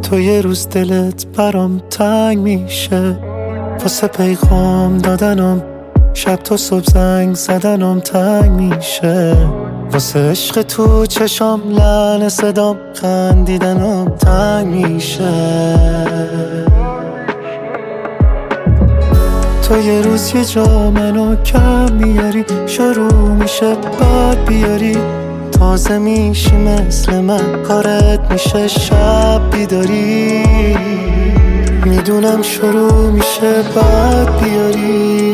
تو یه روز دلت برام تنگ میشه، واسه پیغام دادنم شب تا صبح زنگ زدنم تنگ میشه، واسه عشق تو چشام لعنه صدام خندیدنم تنگ میشه. تو یه روز یه جا منو کم میاری، شروع میشه بعد بیاری، تازه میشی مثل من کارت میشه شب بیداری، میدونم شروع میشه بعد بیاری.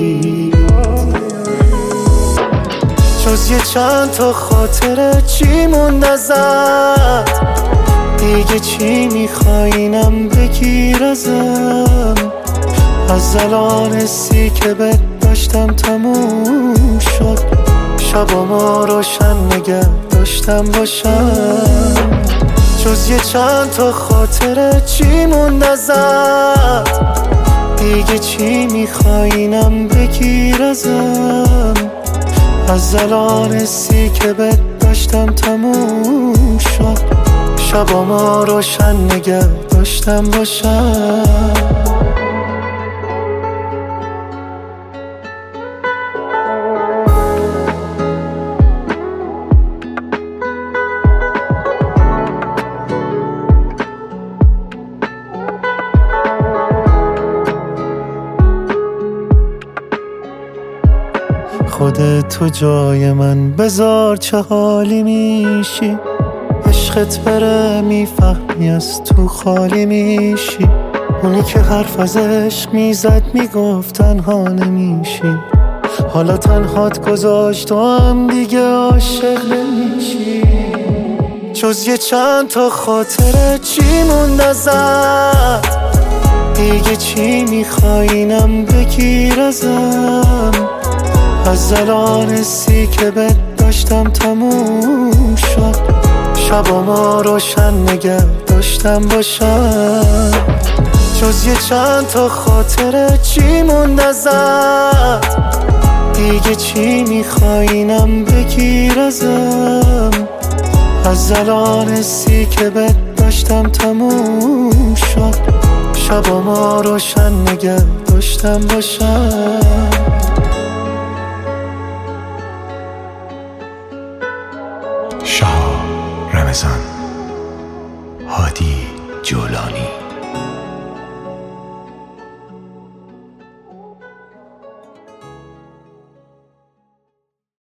جز یه چند تا خاطره چی موند ازت، دیگه چی میخواینم بگیر ازم، از الان حسی که بهت داشتم تموم شد، شبامو روشن نگه داشتم باشم. جز یه چند تا خاطره چی موند ازت، دیگه چی میخواینم بگیر ازم، از الان حسی که بهت داشتم تموم شد، شبامو روشن نگه داشتم باشم. خودت تو جای من بذار چه حالی میشی، عشقت بره میفهمی از تو خالی میشی، اونی که حرف از عشق میزد میگفت تنها نمیشی، حالا تنهات گذاشت و هم دیگه عاشق نمیشی. جز یه چند تا خاطره چی موند ازت، دیگه چی میخواینم بگیر ازم، از الان حسی که بهت داشتم تموم شد، شبامو روشن نگه داشتم باشم. جز یه چند تا خاطره چی موند ازت، دیگه چی میخواینم بگیر ازم، از الان حسی که بهت داشتم تموم شد، شبامو روشن نگه داشتم باشم. شهاب رمضان، هادی جولانی.